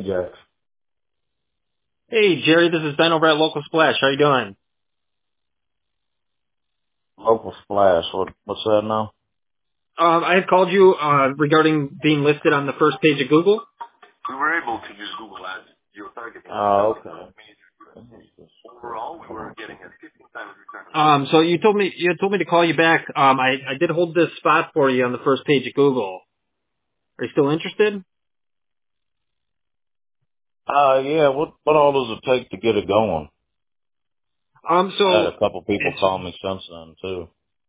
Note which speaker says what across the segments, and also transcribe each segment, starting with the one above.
Speaker 1: Ajax.
Speaker 2: Hey, Jerry, this is Ben over at Local Splash. How you doing?
Speaker 1: Local Splash. What's that now?
Speaker 2: I had called you regarding being listed on the first page of Google.
Speaker 3: We were able to use Google Ads geotargeting.
Speaker 1: Oh, okay.
Speaker 3: Overall, we were getting a 15 times return.
Speaker 2: So you told me to call you back. I did hold this spot for you on the first page of Google. Are you still interested?
Speaker 1: Yeah. What all does it take to get it going?
Speaker 2: So
Speaker 1: I had a couple people
Speaker 2: it's
Speaker 1: call me since then too.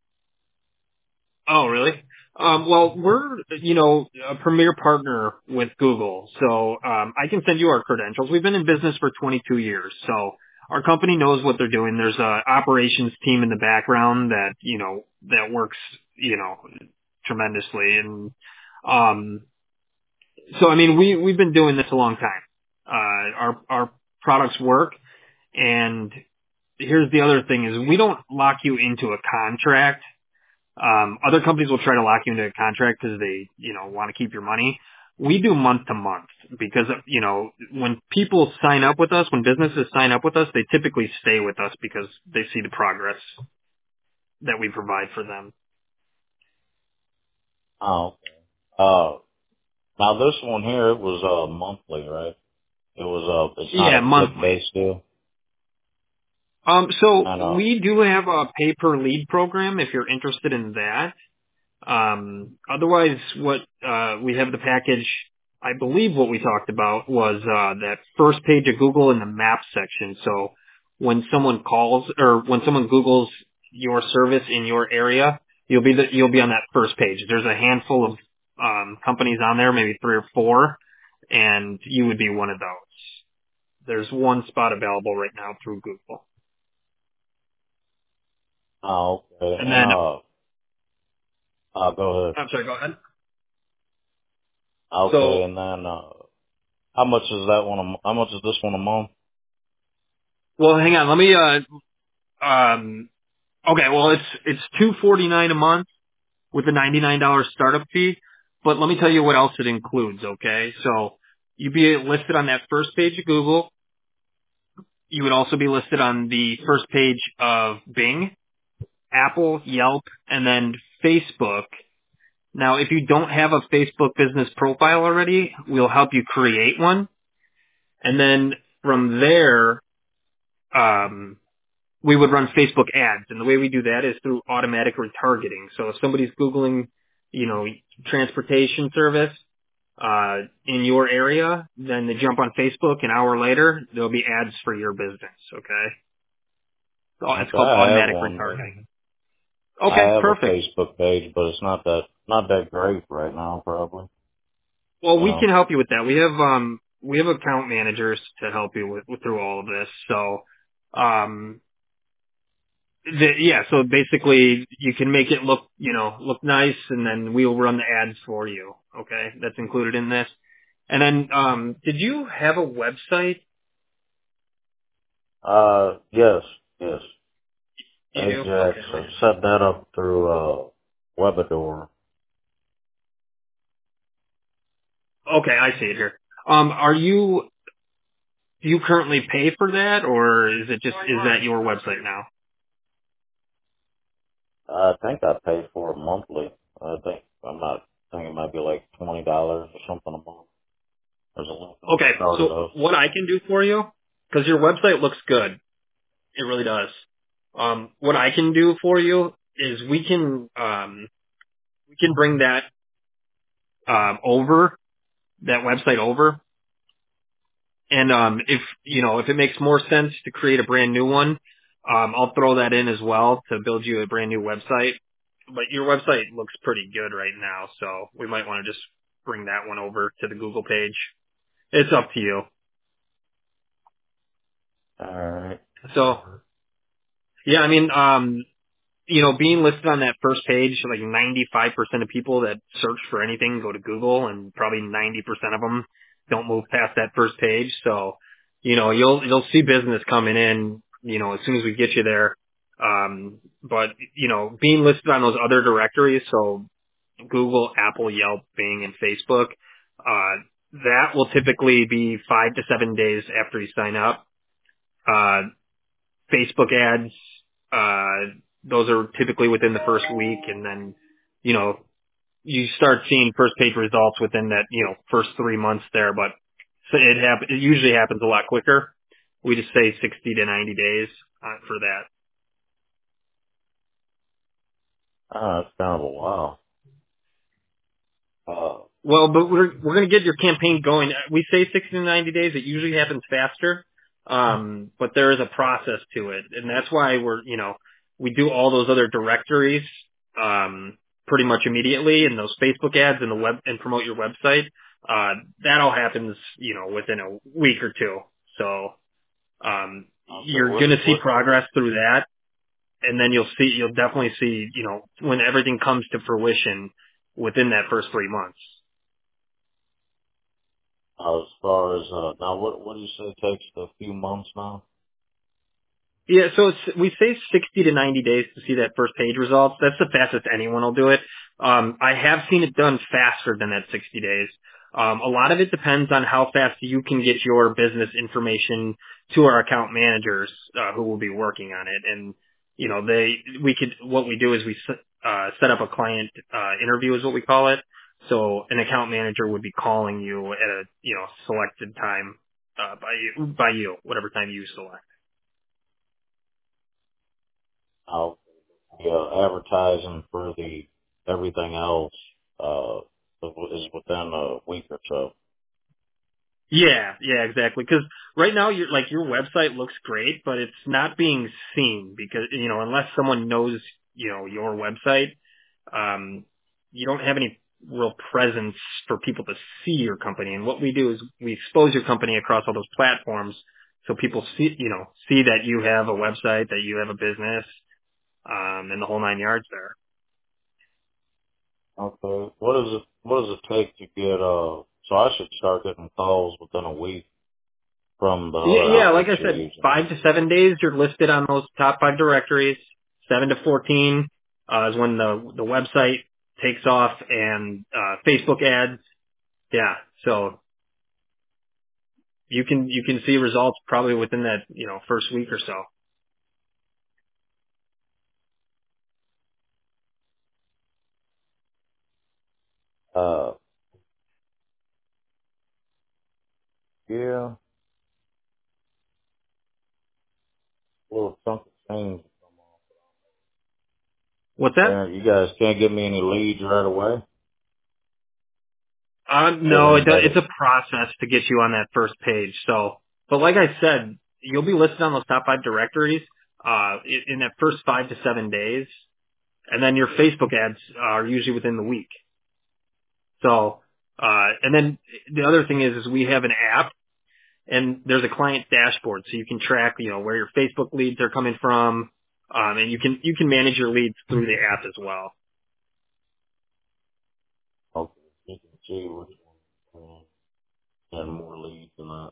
Speaker 2: Oh, really? Well, we're, a premier partner with Google. So, I can send you our credentials. We've been in business for 22 years. So our company knows what they're doing. There's a operations team in the background that, that works, tremendously. And, so, I mean, we've been doing this a long time. Our products work. And here's the other thing is we don't lock you into a contract. Other companies will try to lock you into a contract because they, want to keep your money. We do month to month because, when people sign up with us, when businesses sign up with us, they typically stay with us because they see the progress that we provide for them.
Speaker 1: Oh, okay. Now this one here, it was monthly, right? It was it's not
Speaker 2: Yeah,
Speaker 1: a click
Speaker 2: monthly.
Speaker 1: based deal.
Speaker 2: So
Speaker 1: I know.
Speaker 2: we do have a pay per lead program if you're interested in that. Otherwise, what, we have the package, I believe what we talked about was, that first page of Google in the map section. So when someone calls or when someone Googles your service in your area, you'll be on that first page. There's a handful of, companies on there, maybe 3 or 4, and you would be one of those. There's one spot available right now through Google.
Speaker 1: Oh, okay.
Speaker 2: And
Speaker 1: And
Speaker 2: then,
Speaker 1: go ahead.
Speaker 2: I'm sorry, go ahead.
Speaker 1: Okay,
Speaker 2: So,
Speaker 1: and then how much is that one? How much is this one a month?
Speaker 2: well, hang on. Let me, okay, well, it's $249 a month with a $99 startup fee. But let me tell you what else it includes. Okay, so you'd be listed on that first page of Google. You would also be listed on the first page of Bing, Apple, Yelp, and then Facebook. Now, if you don't have a Facebook business profile already, we'll help you create one. And then from there, we would run Facebook ads. And the way we do that is through automatic retargeting. So if somebody's Googling, transportation service, in your area, then they jump on Facebook an hour later, there'll be ads for your business. Okay. So it's
Speaker 1: Okay,
Speaker 2: called
Speaker 1: I have
Speaker 2: automatic
Speaker 1: one.
Speaker 2: retargeting.
Speaker 1: I
Speaker 2: Okay.
Speaker 1: have a
Speaker 2: Perfect.
Speaker 1: Facebook page, but it's not that great right now, probably.
Speaker 2: Well,
Speaker 1: You
Speaker 2: we
Speaker 1: know.
Speaker 2: can help you with that. We have account managers to help you with through all of this. So, um, yeah, so basically you can make it look nice and then we'll run the ads for you. Okay. That's included in this. And then, did you have a website?
Speaker 1: Yes, yes.
Speaker 2: You do?
Speaker 1: Ajax.
Speaker 2: Okay.
Speaker 1: I set that up through Webador.
Speaker 2: Okay. I see it here. Do you currently pay for that or is that your website now?
Speaker 1: I think I pay for it monthly. I think it might be like $20 or something a month. There's a link on the
Speaker 2: Okay.
Speaker 1: start of
Speaker 2: So
Speaker 1: those.
Speaker 2: what I can do for you, because your website looks good. It really does. What I can do for you is we can bring that, that website over. And, if it makes more sense to create a brand new one, I'll throw that in as well to build you a brand new website. But your website looks pretty good right now, so we might want to just bring that one over to the Google page. It's up to you.
Speaker 1: Alright.
Speaker 2: So, yeah, I mean, being listed on that first page, like 95% of people that search for anything go to Google and probably 90% of them don't move past that first page. So, you'll see business coming in, as soon as we get you there. But, being listed on those other directories, so Google, Apple, Yelp, Bing, and Facebook, that will typically be 5 to 7 days after you sign up. Facebook ads, those are typically within the first week, and then, you start seeing first page results within that, first 3 months there, but so it usually happens a lot quicker. We just say 60 to 90 days for that.
Speaker 1: It's kind of a while.
Speaker 2: Well, but we're going to get your campaign going. We say 60 to 90 days. It usually happens faster. But there is a process to it. And that's why we do all those other directories, pretty much immediately, and those Facebook ads and the web and promote your website. That all happens, within a week or two. So, you're going to see progress through that. And then you'll definitely see, when everything comes to fruition within that first 3 months.
Speaker 1: As far as, now what do you say takes a few months now?
Speaker 2: Yeah, so we say 60 to 90 days to see that first page results. That's the fastest anyone will do it. I have seen it done faster than that 60 days. A lot of it depends on how fast you can get your business information to our account managers, who will be working on it. And, what we do is we set up a client, interview is what we call it. So an account manager would be calling you at a, selected time, by you, whatever time you select.
Speaker 1: I'll be advertising for everything else, is within a week or so.
Speaker 2: Yeah, exactly. Because right now, your website looks great, but it's not being seen because, unless someone knows, your website, you don't have any real presence for people to see your company. And what we do is we expose your company across all those platforms so people see that you have a website, that you have a business, and the whole 9 yards there.
Speaker 1: Okay. What does it take to get, so I should start getting calls within a week from the other
Speaker 2: Yeah, like
Speaker 1: outlets
Speaker 2: I
Speaker 1: you're
Speaker 2: said,
Speaker 1: using?
Speaker 2: 5 to 7 days, you're listed on those top 5 directories. 7 to 14 is when the website takes off, and Facebook ads. Yeah, so you can see results probably within that first week or so.
Speaker 1: Yeah. Well, something changed.
Speaker 2: What's that?
Speaker 1: You guys can't give me any leads right away? Said
Speaker 2: No, it's
Speaker 1: anybody?
Speaker 2: a process to get you on that first page. So, but like I said, you'll be listed on those top 5 directories in that first 5 to 7 days, and then your Facebook ads are usually within the week. So, and then the other thing is we have an app, and there's a client dashboard, so you can track, where your Facebook leads are coming from, and you can manage your leads through the app as well.
Speaker 1: Okay. You can see which one and more leads than that.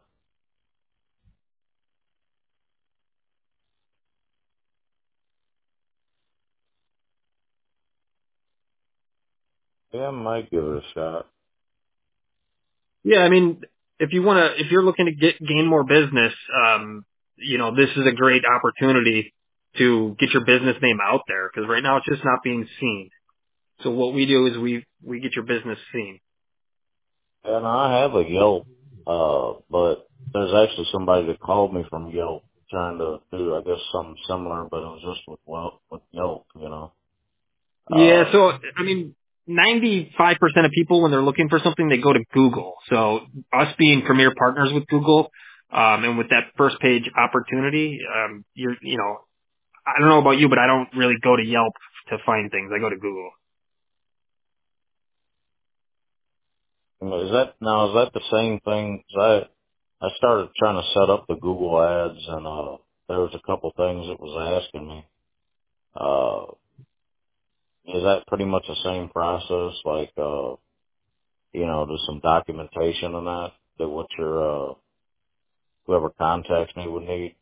Speaker 1: Yeah, I might give it a shot.
Speaker 2: Yeah, I mean, if you're looking to gain more business, this is a great opportunity to get your business name out there, because right now it's just not being seen. So what we do is we get your business seen.
Speaker 1: And I have a Yelp, but there's actually somebody that called me from Yelp trying to do, I guess, something similar, but it was just with Yelp,
Speaker 2: Yeah,
Speaker 1: Uh,
Speaker 2: so, I mean, 95% of people, when they're looking for something, they go to Google. So us being premier partners with Google, and with that first page opportunity, I don't know about you, but I don't really go to Yelp to find things. I go to Google.
Speaker 1: is that the same thing? 'Cause I started trying to set up the Google ads and, there was a couple things it was asking me. Uh, is that pretty much the same process? Like, there's some documentation on that what your, whoever contacts me would need?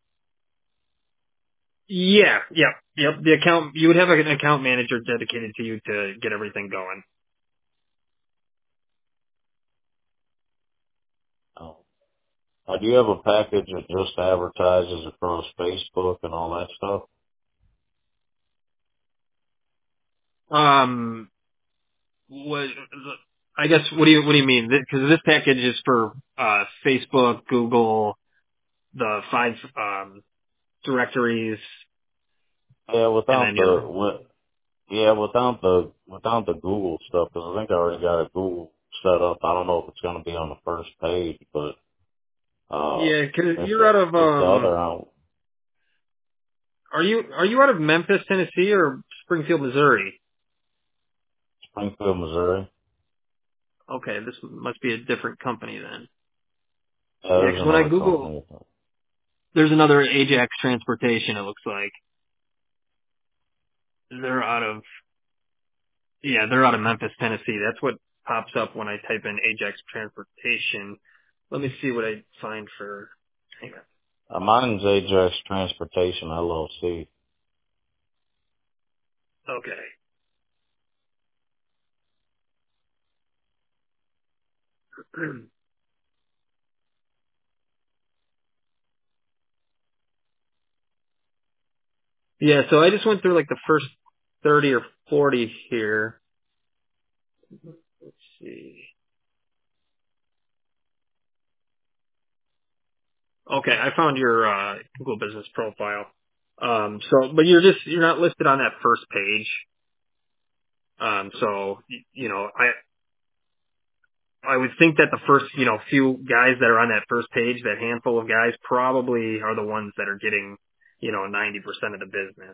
Speaker 2: Yeah, yep. You would have an account manager dedicated to you to get everything going.
Speaker 1: Do you have a package that just advertises across Facebook and all that stuff?
Speaker 2: What, I guess, what do you mean? Because this package is for, Facebook, Google, the 5, directories,
Speaker 1: Yeah,
Speaker 2: and then your,
Speaker 1: without the Google stuff, because I think I already got a Google set up. I don't know if it's going to be on the first page, but
Speaker 2: yeah, cause
Speaker 1: if
Speaker 2: you're out of,
Speaker 1: the other out
Speaker 2: are you out of Memphis, Tennessee or Springfield, Missouri?
Speaker 1: Springfield, Missouri,
Speaker 2: Okay, this must be a different company then. Yeah,
Speaker 1: there's
Speaker 2: because when I
Speaker 1: another
Speaker 2: Google,
Speaker 1: company.
Speaker 2: there's another Ajax Transportation, it looks like. They're out of, they're out of Memphis, Tennessee. That's what pops up when I type in Ajax Transportation. Let me see what I find for, hang
Speaker 1: Mine's Ajax Transportation LLC.
Speaker 2: on. Okay. Yeah, so I just went through like the first 30 or 40 here. Let's see. Okay, I found your Google business profile. But you're not listed on that first page. I would think that the first, few guys that are on that first page, that handful of guys probably are the ones that are getting, 90% of the business.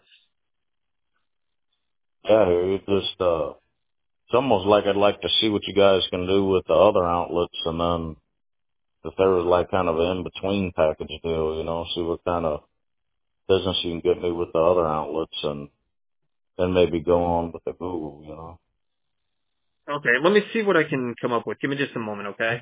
Speaker 1: Yeah, it just it's almost like I'd like to see what you guys can do with the other outlets, and then if there was like kind of an in between package deal, see what kind of business you can get me with the other outlets, and then maybe go on with the Google.
Speaker 2: Okay, let me see what I can come up with. Give me just a moment, okay?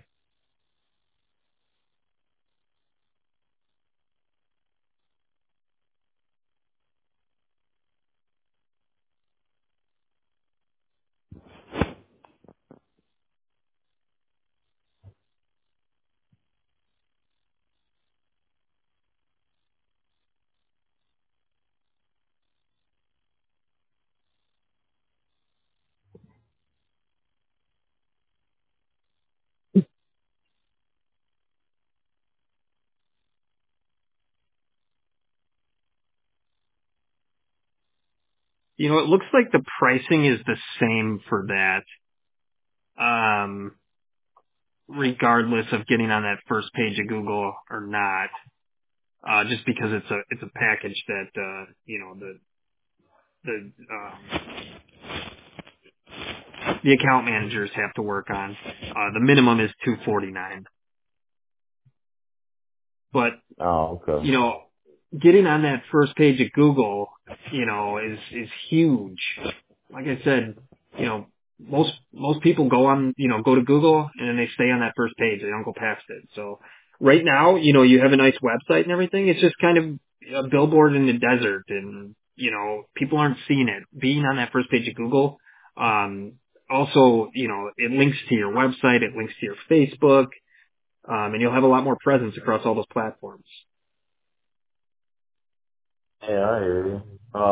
Speaker 2: It looks like the pricing is the same for that. Regardless of getting on that first page of Google or not, just because it's a package that the account managers have to work on. The minimum is $249, but
Speaker 1: Oh, okay.
Speaker 2: getting on that first page of Google, is huge. Like I said, you know, most people go to Google and then they stay on that first page. They don't go past it. So right now, you have a nice website and everything. It's just kind of a billboard in the desert, and people aren't seeing it. Being on that first page of Google, also, it links to your website, it links to your Facebook, and you'll have a lot more presence across all those platforms.
Speaker 1: Yeah, I hear you.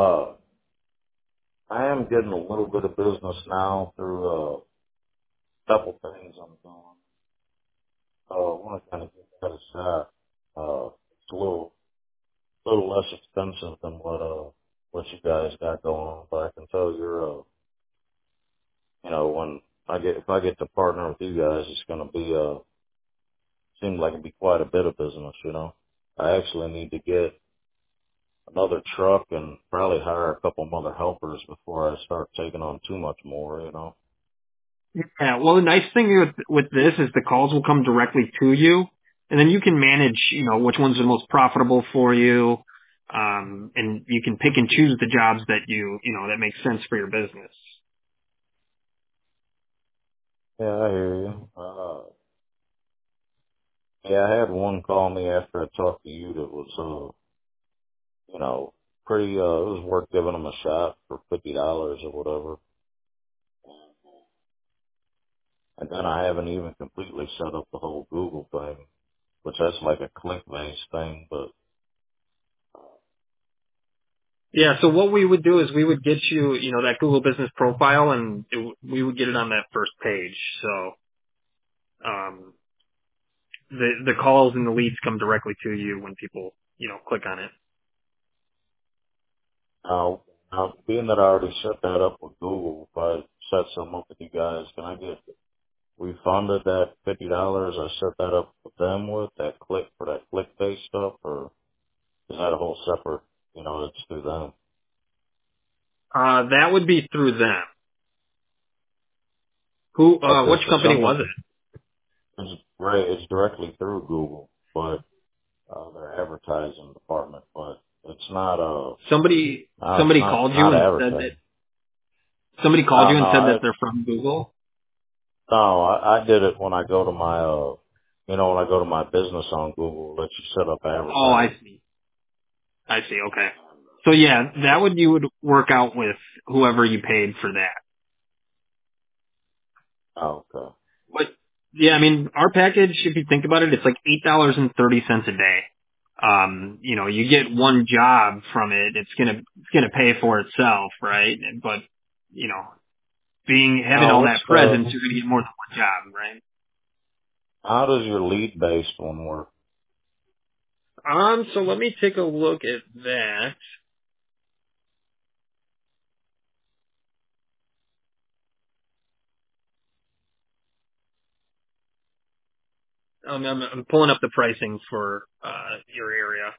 Speaker 1: I am getting a little bit of business now through a couple things I'm doing. I want to kind of get that a shot. It's a little less expensive than what you guys got going on, but I can tell you're, when if I get to partner with you guys, it's going to be, seems like it'd be quite a bit of business. I actually need to get another truck and probably hire a couple of other helpers before I start taking on too much more.
Speaker 2: Yeah, well, the nice thing with this is the calls will come directly to you, and then you can manage, which ones are most profitable for you, and you can pick and choose the jobs that that make sense for your business.
Speaker 1: Yeah, I hear you. Yeah, I had one call me after I talked to you that was, pretty, it was worth giving them a shot for $50 or whatever. And then I haven't even completely set up the whole Google thing, which that's like a click-based thing, but
Speaker 2: Yeah, so what we would do is we would get you, that Google Business Profile, and we would get it on that first page. So um, the calls and the leads come directly to you when people, click on it.
Speaker 1: now, being that I already set that up with Google, if I set some up with you guys, can I get refunded that $50 I set that up with them with that click-based stuff, or is that a whole separate, it's through them?
Speaker 2: That would be through them.
Speaker 1: Okay,
Speaker 2: Which
Speaker 1: 'cause
Speaker 2: company was it?
Speaker 1: it's directly through Google, but their advertising department, but it's not
Speaker 2: Somebody
Speaker 1: it's
Speaker 2: somebody
Speaker 1: not
Speaker 2: called you
Speaker 1: not
Speaker 2: and said that
Speaker 1: advertising.
Speaker 2: somebody called
Speaker 1: No,
Speaker 2: you
Speaker 1: no,
Speaker 2: and said that they're from Google.
Speaker 1: I did it when I go to my when I go to my business on Google, it lets you set up
Speaker 2: Oh, I
Speaker 1: advertising.
Speaker 2: see. I see. Okay. So yeah, you would work out with whoever you paid for that.
Speaker 1: Oh, okay.
Speaker 2: But yeah, I mean, our package, if you think about it, it's like $8.30 a day. You get one job from it, it's gonna pay for itself, right? But you know, having
Speaker 1: Now,
Speaker 2: all that presence, you're gonna get more than one job, right?
Speaker 1: how does your lead based one work?
Speaker 2: So let me take a look at that. I'm pulling up the pricing for your area.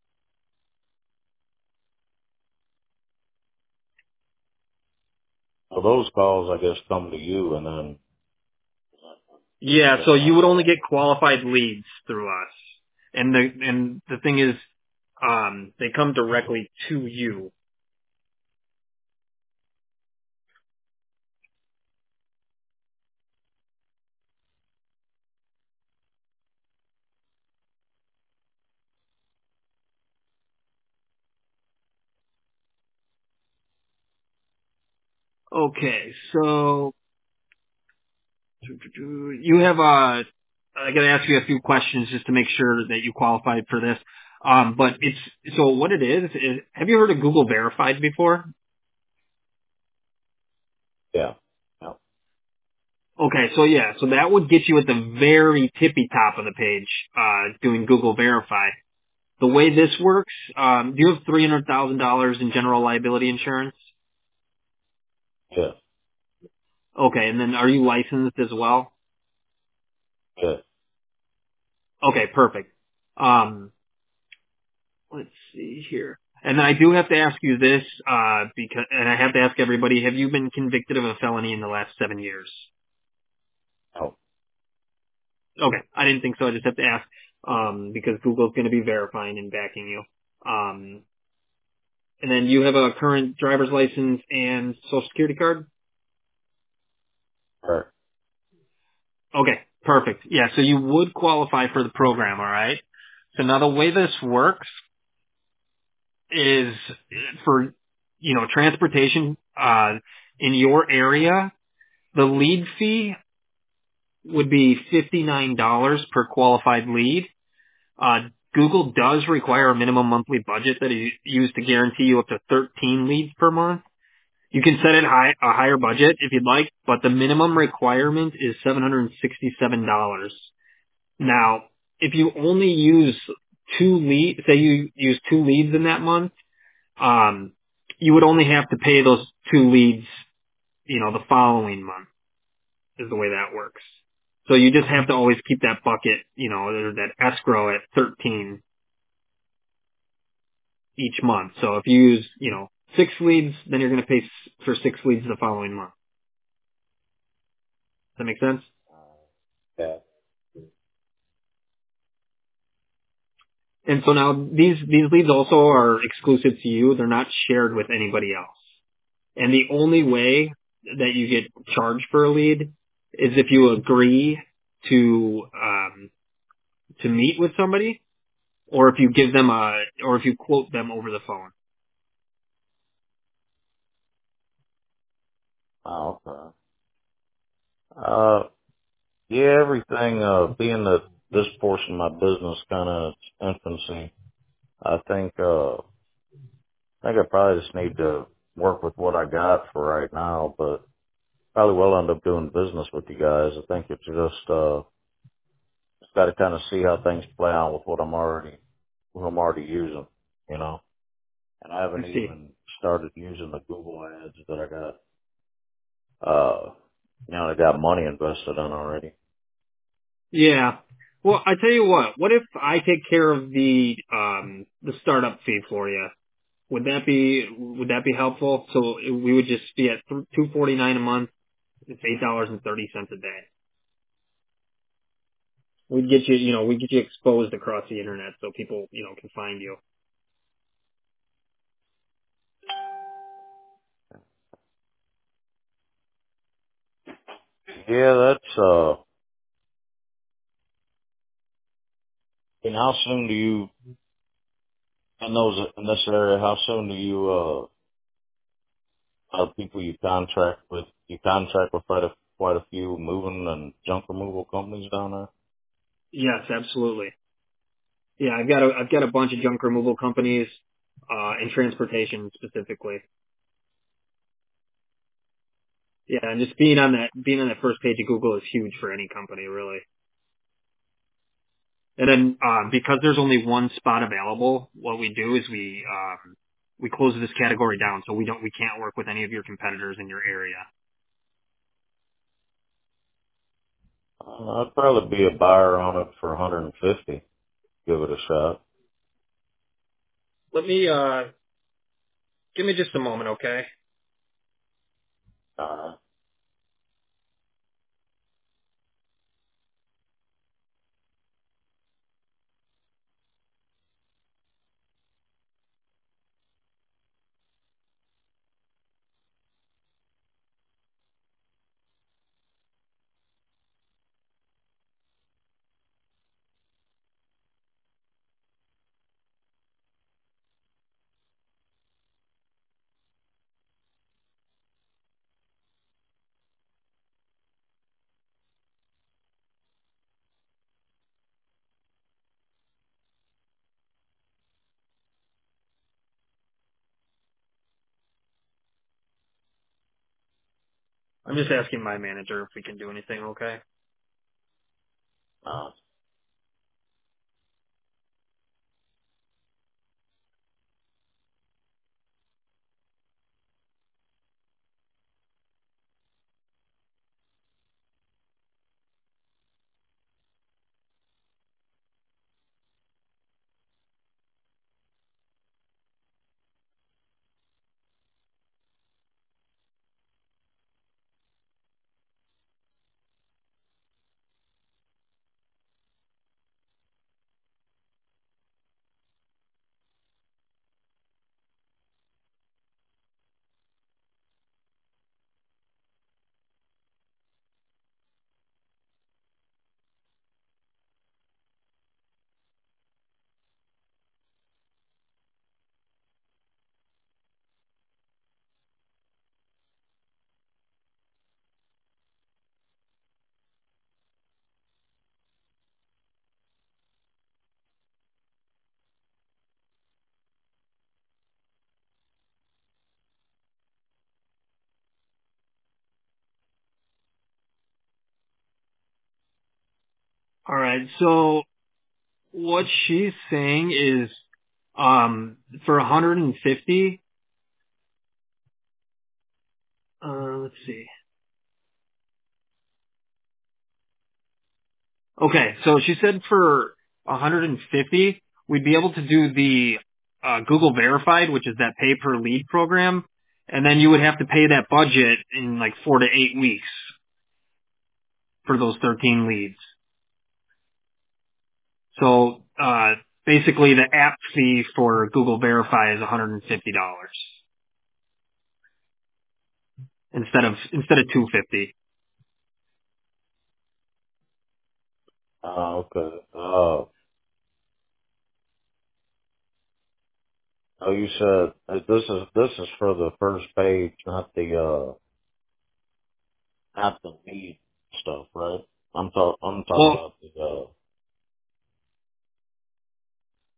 Speaker 1: Well, those calls, I guess, come to you, and then
Speaker 2: Yeah,
Speaker 1: that's
Speaker 2: so you
Speaker 1: how
Speaker 2: would only
Speaker 1: that.
Speaker 2: get qualified leads through us. And the thing is, they come directly to you. Okay, so you have I gotta ask you a few questions just to make sure that you qualified for this. But so what it is, have you heard of Google Verified before?
Speaker 1: Yeah. Yeah.
Speaker 2: Okay, so yeah, so that would get you at the very tippy top of the page, doing Google Verified. The way this works, do you have $300,000 in general liability insurance?
Speaker 1: Yeah.
Speaker 2: Okay, and then are you licensed as well?
Speaker 1: Yeah.
Speaker 2: Okay, perfect. Um, let's see here. And then I do have to ask you this, and I have to ask everybody, have you been convicted of a felony in the last 7 years?
Speaker 1: Oh,
Speaker 2: Okay, I didn't think so. I just have to ask, because Google's going to be verifying and backing you. And then you have a current driver's license and social security card?
Speaker 1: right.
Speaker 2: Okay, perfect. Yeah, so you would qualify for the program, alright? So now the way this works is for, transportation, in your area, the lead fee would be $59 per qualified lead. Google does require a minimum monthly budget that is used to guarantee you up to 13 leads per month. You can set it a higher budget if you'd like, but the minimum requirement is $767. Now, if you only use say you use 2 leads in that month, you would only have to pay those 2 leads, the following month is the way that works. So you just have to always keep that bucket, or that escrow at 13 each month. So if you use, 6 leads, then you're going to pay for 6 leads the following month. Does that make sense?
Speaker 1: Yeah.
Speaker 2: And so now these leads also are exclusive to you. They're not shared with anybody else. And the only way that you get charged for a lead is if you agree to meet with somebody, or if you or if you quote them over the phone.
Speaker 1: Oh, okay. Yeah, everything, being that this portion of my business kind of infancy. I think I probably just need to work with what I got for right now, but probably will end up doing business with you guys. I think it's just got to kind of see how things play out with what I'm already using, you know. And I
Speaker 2: I
Speaker 1: haven't
Speaker 2: see.
Speaker 1: even started using the Google ads that I got, I got money invested in already.
Speaker 2: Yeah. Well, I tell you what if I take care of the startup fee for you? Would that be helpful? So we would just be at $249 a month. It's $8.30 a day. We'd get you exposed across the internet so people, can find you.
Speaker 1: Yeah, that's, and how soon do you, in this area, how soon do you, people you contract with quite a few moving and junk removal companies down there?
Speaker 2: Yes, absolutely. Yeah, I've got a bunch of junk removal companies, and transportation specifically. Yeah, and just being on that first page of Google is huge for any company, really. And then, because there's only one spot available, what we do is we close this category down, so we can't work with any of your competitors in your area.
Speaker 1: I'd probably be a buyer on it for 150. Give it a shot.
Speaker 2: Let me, give me just a moment, okay?
Speaker 1: Uh,
Speaker 2: I'm just asking my manager if we can do anything, okay?
Speaker 1: uh,
Speaker 2: Alright, so what she's saying is, for 150, let's see. Okay, so she said for 150, we'd be able to do the Google Verified, which is that pay per lead program, and then you would have to pay that budget in like 4 to 8 weeks for those 13 leads. So basically, the app fee for Google Verify is $150 instead of 250.
Speaker 1: okay. Oh, you said this is for the first page, not the lead stuff, right? I'm talking
Speaker 2: Well,
Speaker 1: about the.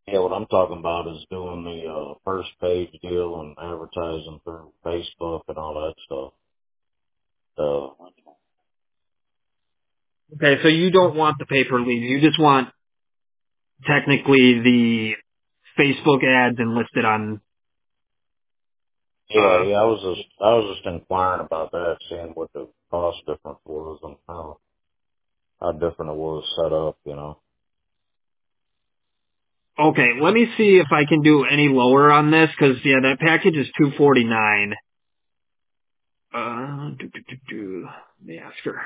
Speaker 1: Yeah, what I'm talking about is doing the first page deal and advertising through Facebook and all that stuff.
Speaker 2: Okay, so you don't want the pay per lead. You just want technically the Facebook ads enlisted on.
Speaker 1: Yeah, I was just inquiring about that, seeing what the cost difference was and how different it was set up, you know.
Speaker 2: Okay, let me see if I can do any lower on this because yeah, that package is $249. Let me ask her.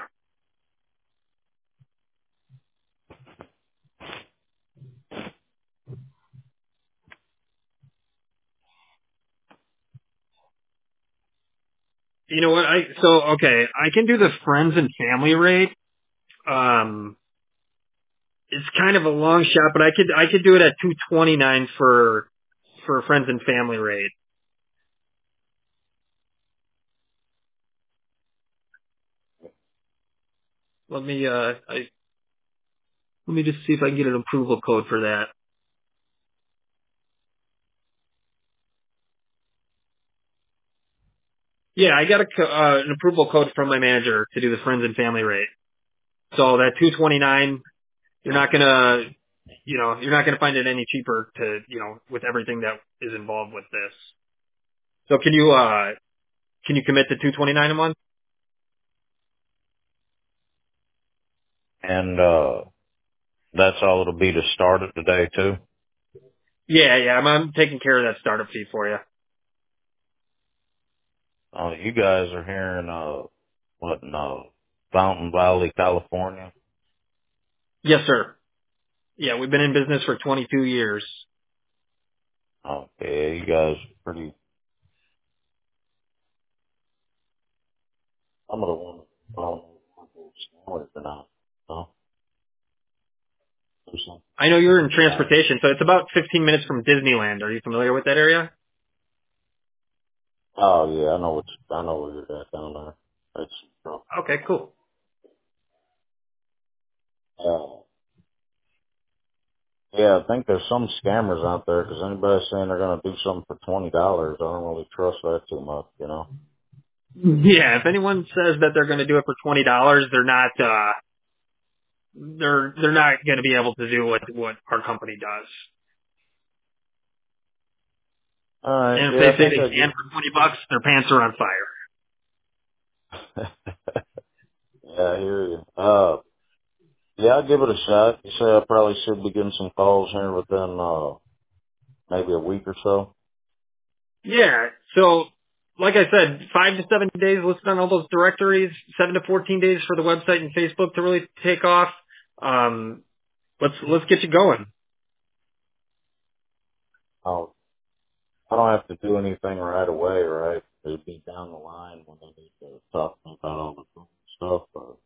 Speaker 2: You know what? Okay, I can do the friends and family rate. It's kind of a long shot, but I could do it at 229 for friends and family rate. Let me let me just see if I can get an approval code for that. Yeah, I got an approval code from my manager to do the friends and family rate. So that 229, you're not gonna, you're not gonna find it any cheaper to, with everything that is involved with this. So can you commit to 229 a month?
Speaker 1: And that's all it'll be to start it today too.
Speaker 2: Yeah, I'm taking care of that startup fee for you.
Speaker 1: You guys are here in what in Fountain Valley, California.
Speaker 2: Yes, sir. Yeah, we've been in business for 22 years.
Speaker 1: Okay, you guys are pretty. Some of the ones smaller than I. No, do something.
Speaker 2: I know you're in transportation, so it's about 15 minutes from Disneyland. Are you familiar with that area?
Speaker 1: Oh yeah, I know where you're at down there. It's
Speaker 2: Okay, cool.
Speaker 1: uh, yeah, I think there's some scammers out there because anybody saying they're gonna do something for $20, I don't really trust that too much, you know.
Speaker 2: Yeah, if anyone says that they're going to do it for $20, they're not going to be able to do what our company does.
Speaker 1: All right,
Speaker 2: And if
Speaker 1: yeah,
Speaker 2: they
Speaker 1: I
Speaker 2: say
Speaker 1: think
Speaker 2: they
Speaker 1: I
Speaker 2: can for $20, their pants are on fire.
Speaker 1: get. Yeah, I hear you. Yeah, I'll give it a shot. You say I probably should be getting some calls here within maybe a week or so.
Speaker 2: Yeah. So, like I said, 5 to 7 days listed on all those directories, 7 to 14 days for the website and Facebook to really take off. Um, let's get you going.
Speaker 1: Oh, I don't have to do anything right away, right? It'd be down the line when I need to talk about all the cool stuff.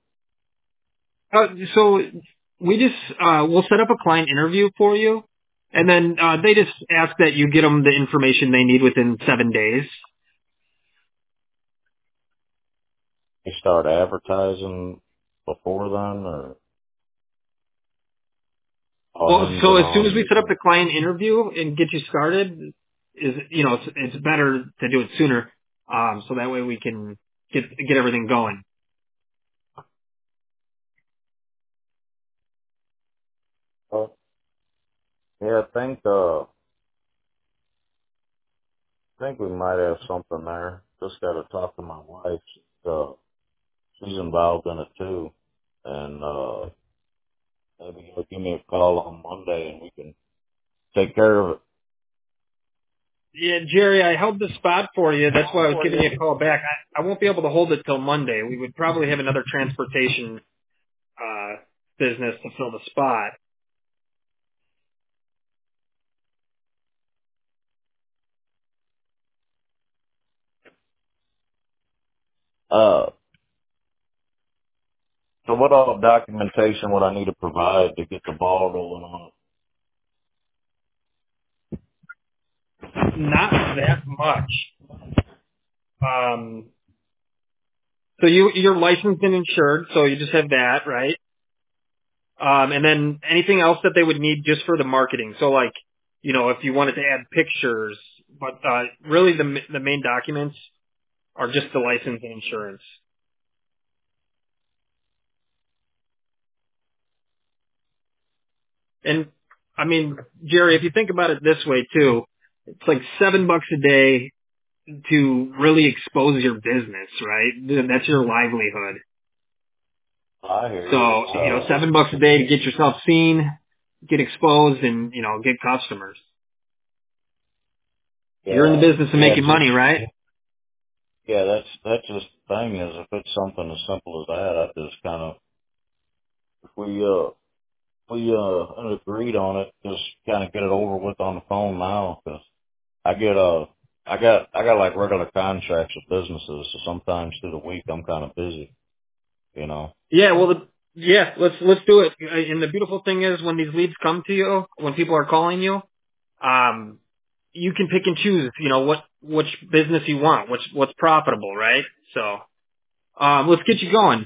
Speaker 2: So we just we'll set up a client interview for you, and then they just ask that you get them the information they need within 7 days.
Speaker 1: You start advertising before then, or all
Speaker 2: Well, so
Speaker 1: hinging
Speaker 2: as soon as
Speaker 1: on?
Speaker 2: we set up the client interview and get you started, it's better to do it sooner, so that way we can get everything going.
Speaker 1: Yeah, I think we might have something there. Just got to talk to my wife. She's involved in it too, and maybe you'll give me a call on Monday and we can take care of it.
Speaker 2: Yeah, Jerry, I held the spot for you. That's why I was giving you a call back. I won't be able to hold it till Monday. We would probably have another transportation uh, business to fill the spot.
Speaker 1: Uh, so what all documentation would I need to provide to get the ball rolling on
Speaker 2: Not that much. Um, so you're licensed and insured, so you just have that, right? And then anything else that they would need just for the marketing. So like if you wanted to add pictures, but really the main documents are just the license and insurance. And I mean, Jerry, if you think about it this way too, it's like $7 a day to really expose your business, right? That's your livelihood.
Speaker 1: I hear
Speaker 2: So,
Speaker 1: you.
Speaker 2: $7 a day to get yourself seen, get exposed, and, get customers. You're in the business of making money, right?
Speaker 1: Yeah, that's just the thing is if it's something as simple as that, I just kind of, if we agreed on it, just kind of get it over with on the phone now, because I get, I got like regular contracts with businesses, so sometimes through the week I'm kind of busy, you know.
Speaker 2: Yeah, well, let's do it. And the beautiful thing is when these leads come to you, when people are calling you, you can pick and choose, which business you want, what's profitable, right? So, let's get you going.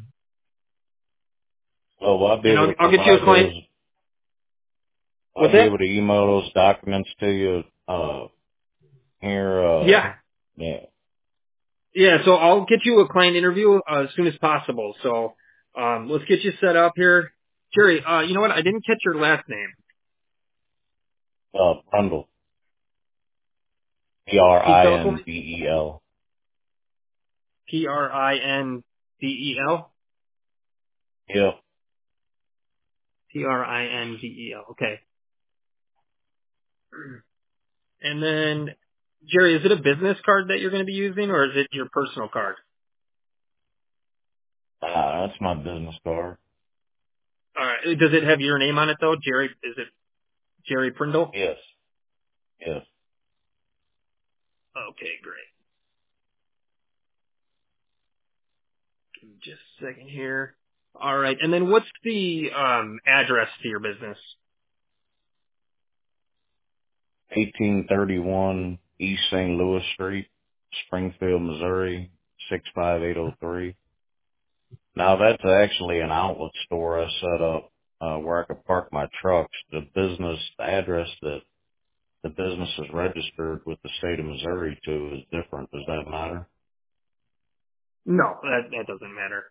Speaker 1: So will I be
Speaker 2: And
Speaker 1: able to
Speaker 2: I'll get you a
Speaker 1: provide
Speaker 2: client.
Speaker 1: those,
Speaker 2: What's
Speaker 1: I'll be
Speaker 2: that?
Speaker 1: able to email those documents to you, here,
Speaker 2: Yeah.
Speaker 1: yeah.
Speaker 2: Yeah, so I'll get you a client interview as soon as possible. So, let's get you set up here. Jerry, you know what? I didn't catch your last name.
Speaker 1: Brundle.
Speaker 2: Can you spell it for me?
Speaker 1: Prindel.
Speaker 2: Prindel?
Speaker 1: Yeah.
Speaker 2: Prindel. Okay. And then, Jerry, is it a business card that you're going to be using, or is it your personal card?
Speaker 1: That's my business card.
Speaker 2: All right. Does it have your name on it, though? Jerry, is it Jerry Prindle?
Speaker 1: Yes. Yes.
Speaker 2: Okay, great. Give me just a second here. All right. And then what's the address to your business?
Speaker 1: 1831 East St. Louis Street, Springfield, Missouri, 65803. Now that's actually an outlet store I set up, where I could park my trucks. The address that the business is registered with the state of Missouri to is different. Does that matter?
Speaker 2: No, that doesn't matter.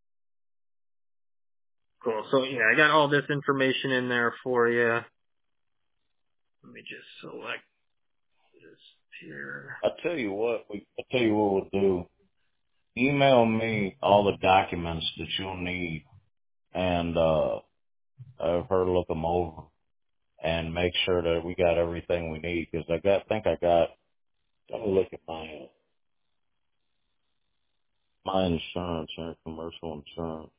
Speaker 2: Cool. So yeah, I got all this information in there for you. Let me just select this here.
Speaker 1: I tell you what we'll do. Email me all the documents that you'll need, and I've her look them over and make sure that we got everything we need. Because I got. Let me look at my insurance here, commercial insurance.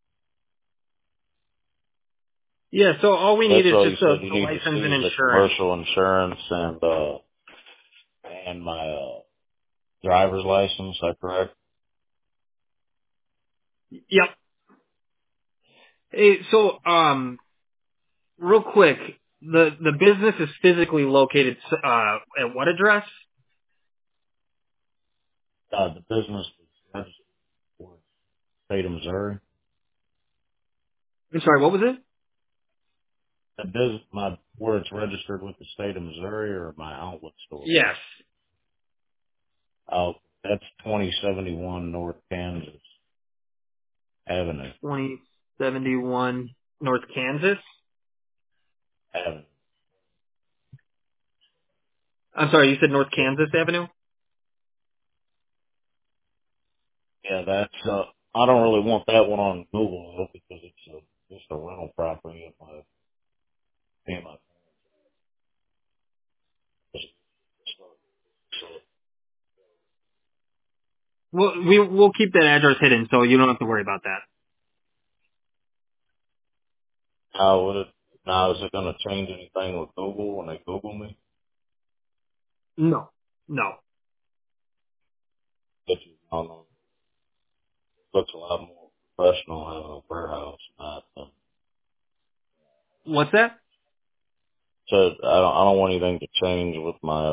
Speaker 2: Yeah, so all we need
Speaker 1: That's
Speaker 2: is
Speaker 1: all you
Speaker 2: just
Speaker 1: said you
Speaker 2: the
Speaker 1: need to
Speaker 2: license
Speaker 1: see
Speaker 2: and
Speaker 1: is the
Speaker 2: insurance.
Speaker 1: commercial insurance and my driver's license. Is that correct?
Speaker 2: Yep. Hey, so real quick, the business is physically located at what address?
Speaker 1: The business is registered for the state of Missouri.
Speaker 2: I'm sorry, what was it?
Speaker 1: Where it's registered with the state of Missouri or my outlet store.
Speaker 2: Yes.
Speaker 1: That's 2071 North Kansas Avenue.
Speaker 2: 2071 North Kansas.
Speaker 1: Avenue.
Speaker 2: I'm sorry, you said North
Speaker 1: Yeah,
Speaker 2: Kansas Avenue?
Speaker 1: yeah, that's. I don't really want that one on Google though, because it's just a rental property of me and my parents. So,
Speaker 2: Well, we'll keep that address hidden, so you don't have to worry about that.
Speaker 1: now is it going to change anything with Google when they Google me?
Speaker 2: No. No.
Speaker 1: It looks a lot more professional having a warehouse.
Speaker 2: What's that?
Speaker 1: So I don't want anything to change with my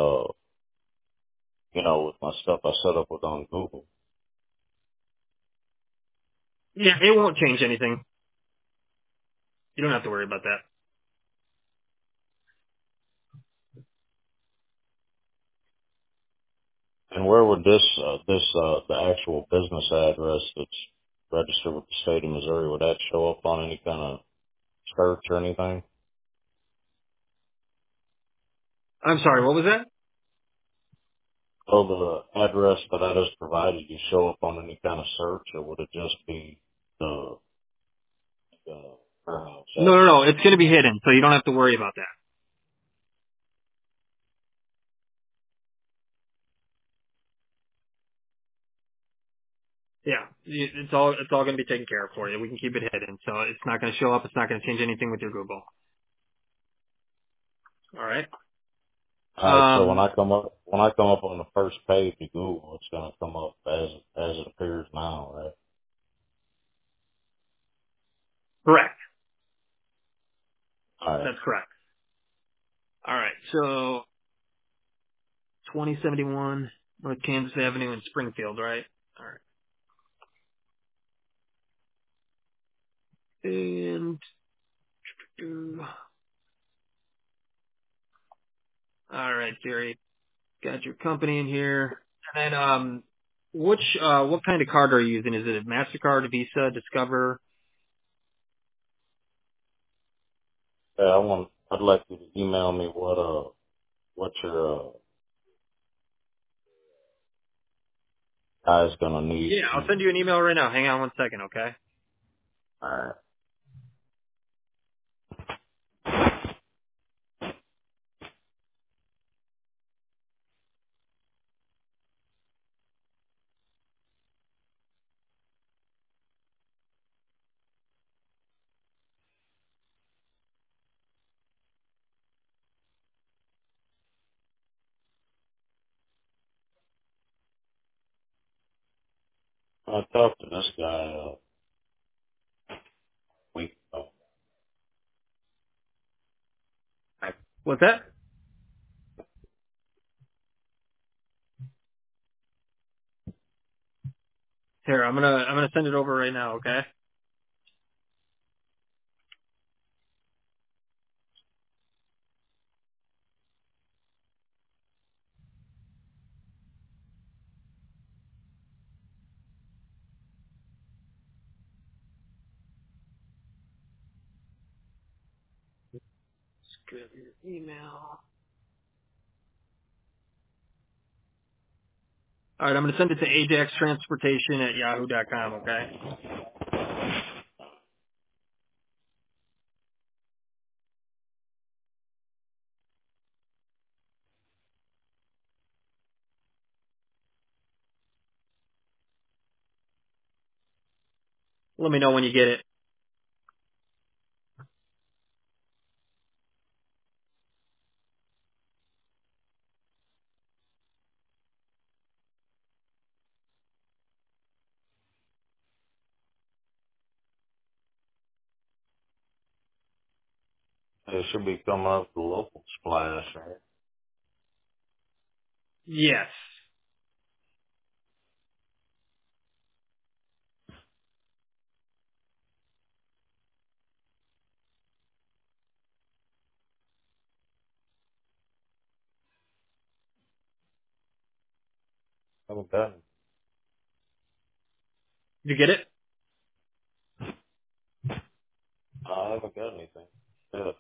Speaker 1: with my stuff I set up with on Google.
Speaker 2: Yeah, it won't change anything. You don't have to worry about that.
Speaker 1: And where would the actual business address that's registered with the state of Missouri, would that show up on any kind of search or anything?
Speaker 2: I'm sorry, what was that?
Speaker 1: Will the address that I just provided you show up on any kind of search, or would it just be the warehouse
Speaker 2: No, no,
Speaker 1: address?
Speaker 2: no. It's going to be hidden, so you don't have to worry about that. Yeah, it's all going to be taken care of for you. We can keep it hidden, so it's not going to show up. It's not going to change anything with your Google. All right.
Speaker 1: All right. So when I come up on the first page of Google, it's going to come up as it appears now, right?
Speaker 2: Correct.
Speaker 1: All right.
Speaker 2: That's correct. All right. So 2071 North Kansas Avenue in Springfield, right? All right. And all right, Jerry, got your company in here. And then what kind of card are you using? Is it a Mastercard, Visa, Discover?
Speaker 1: Yeah, I'd like you to email me what your guy's going to need
Speaker 2: Yeah, I'll
Speaker 1: to.
Speaker 2: send you an email right now. Hang on one second, okay?
Speaker 1: All right. I talked to this guy a week ago.
Speaker 2: What's that? Here, I'm gonna send it over right now, okay? Just grab your email. All right, I'm gonna send it to ajaxtransportation@yahoo.com, okay? Let me know when you get it.
Speaker 1: It should be coming up the local splash, right?
Speaker 2: Yes.
Speaker 1: I haven't gotten,
Speaker 2: Did you get it?
Speaker 1: I haven't got anything. Yeah.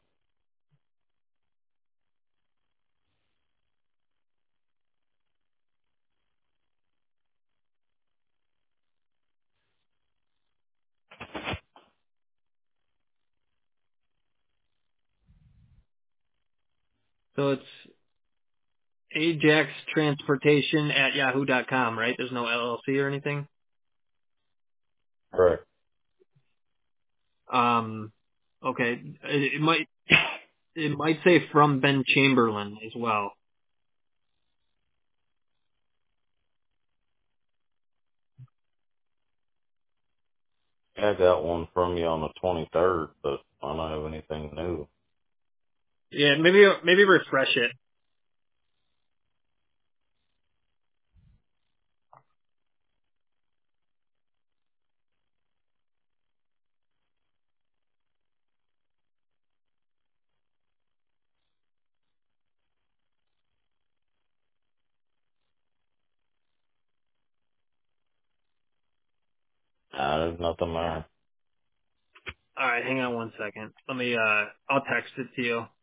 Speaker 2: So it's ajaxtransportation@yahoo.com, right? There's no LLC or anything.
Speaker 1: Correct.
Speaker 2: Okay. It might say from Ben Chamberlain as well.
Speaker 1: I got one from you on the 23rd, but I don't have anything new.
Speaker 2: Yeah, maybe refresh it.
Speaker 1: There's nothing there.
Speaker 2: All right, hang on one second. Let me. I'll text it to you.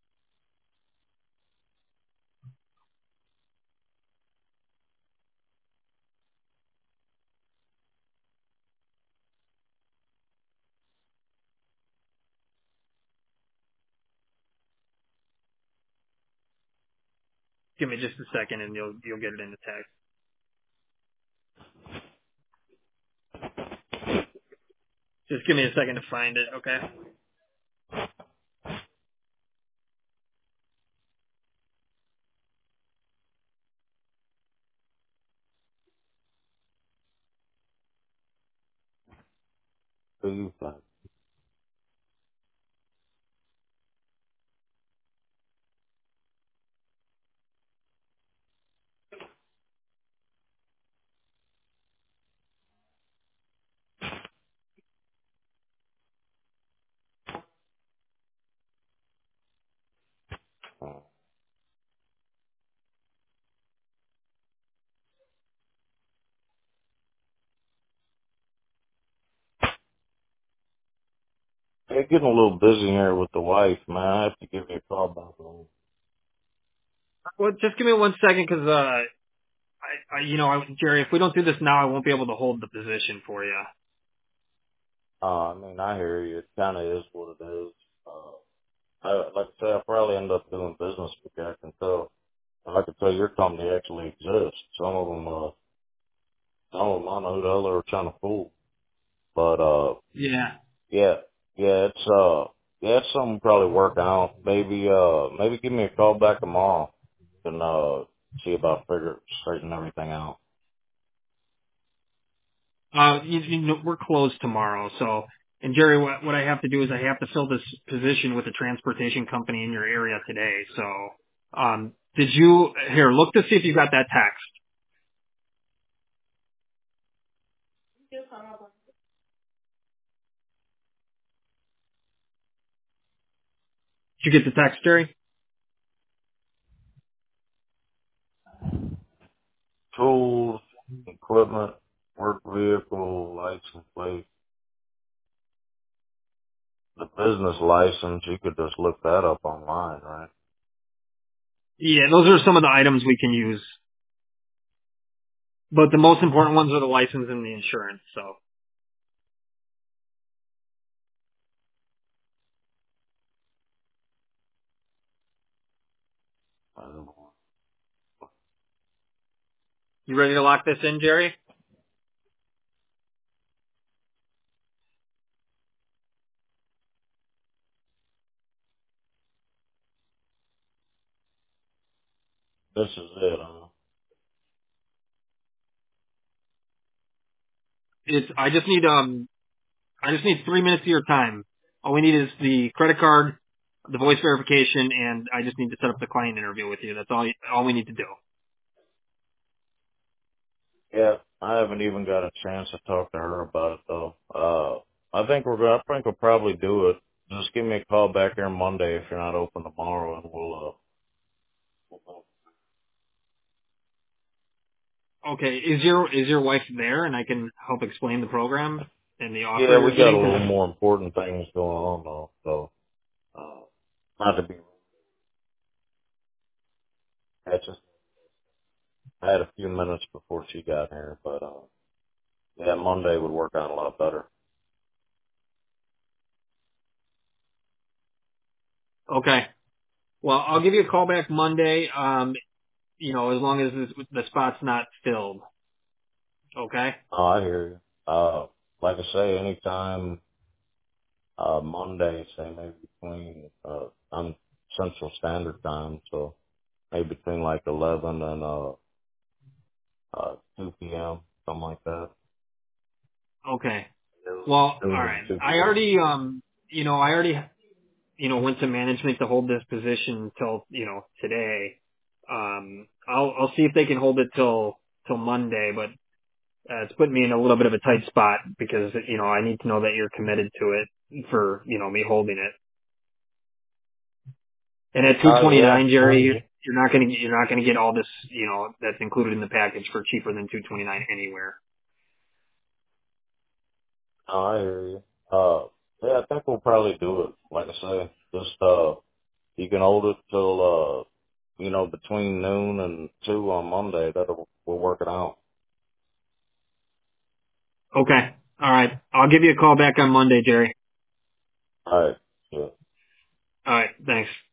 Speaker 2: Give me just a second, and you'll get it in the text. Just give me a second to find it, okay?
Speaker 1: Who you think? Hey, getting a little busy here with the wife, man. I have to give you a call back on.
Speaker 2: Well, just give me 1 second, because Jerry, if we don't do this now, I won't be able to hold the position for you.
Speaker 1: I mean, I hear you. It kind of is what it is. Like I say, I'll probably end up doing business with you. I can tell your company actually exists. Some of them I know who the hell they were trying to fool. But,
Speaker 2: Yeah.
Speaker 1: yeah, it's something probably work out. Maybe give me a call back tomorrow and, see about straightening everything out.
Speaker 2: We're closed tomorrow, so. And Jerry, what I have to do is I have to fill this position with a transportation company in your area today. So, look to see if you got that text. Did you get the text, Jerry?
Speaker 1: Tools, equipment, work vehicle, license plate, the business license, you could just look that up online, right?
Speaker 2: Yeah, those are some of the items we can use. But the most important ones are the license and the insurance, so.
Speaker 1: I don't know.
Speaker 2: You ready to lock this in, Jerry?
Speaker 1: This is it, huh?
Speaker 2: I just need 3 minutes of your time. All we need is the credit card, the voice verification, and I just need to set up the client interview with you. That's all we need to do.
Speaker 1: Yeah, I haven't even got a chance to talk to her about it though. I think we'll probably do it. Just give me a call back here Monday if you're not open tomorrow and we'll
Speaker 2: Okay, is your wife there, and I can help explain the program and the offer
Speaker 1: yeah,
Speaker 2: you're
Speaker 1: we got a
Speaker 2: getting?
Speaker 1: little more important things going on though, so, not to be, I had a few minutes before she got here, but, yeah, Monday would work out a lot better.
Speaker 2: Okay. Well, I'll give you a call back Monday. As long as the spot's not filled. Okay.
Speaker 1: Oh, I hear you. Like I say, anytime, Monday, say maybe between, I'm Central Standard Time, so maybe between like 11 and, 2 p.m., something like that.
Speaker 2: Okay. Well, all
Speaker 1: Noon
Speaker 2: right.
Speaker 1: to 2
Speaker 2: I
Speaker 1: p.m.
Speaker 2: already, went to management to hold this position till, today. I'll see if they can hold it till Monday, but it's putting me in a little bit of a tight spot because, I need to know that you're committed to it for, me holding it. And at
Speaker 1: Yeah.
Speaker 2: 229, Jerry, you're not gonna get all this, that's included in the package for cheaper than 229 anywhere.
Speaker 1: Oh, I hear you. Yeah, I think we'll probably do it. Like I say, just, you can hold it till, between noon and 2 on Monday. We'll work it out.
Speaker 2: Okay. All right. I'll give you a call back on Monday, Jerry.
Speaker 1: All right. Yeah.
Speaker 2: All right. Thanks.